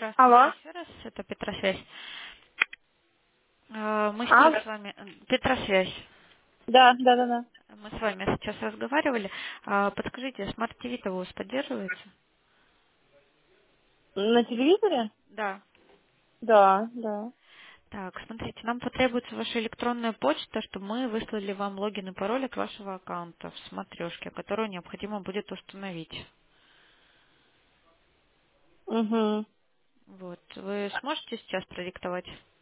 Алло. Здравствуйте еще раз, это Петросвязь. Мы Алло. сейчас с вами... Петросвязь. Да, да, да, да. Мы с вами сейчас разговаривали. Подскажите, Smart TV-то у вас поддерживается? На телевизоре? Да. Да, да. Так, смотрите, нам потребуется ваша электронная почта, чтобы мы выслали вам логин и пароль от вашего аккаунта в смотрешке, которую необходимо будет установить. Угу. Вот. Вы сможете сейчас продиктовать?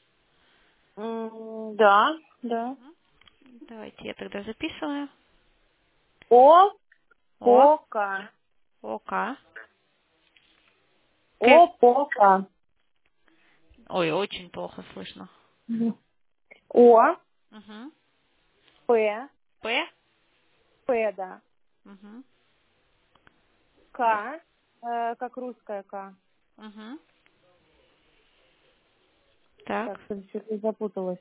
Да, да. Мгм. Давайте я тогда записываю. О, О, пока. ОК. К. О, пока. Ой, очень плохо слышно. Мгм. О, Угу. П, П. П, да. Угу. К, как русская К. Угу. Так. Так, что-то запуталась.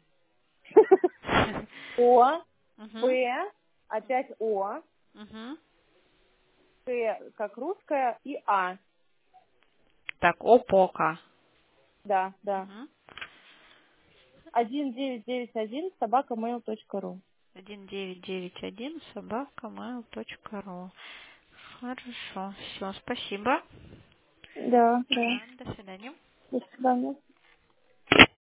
О, Угу. П, опять О, Угу. П, как русская, и А. Так, ОПОКа. Да, да. Угу. 1991 собакамейл.ру. 1991 собака mail.ru. Хорошо. Все, спасибо. Да, да. Да, до свидания. До свидания.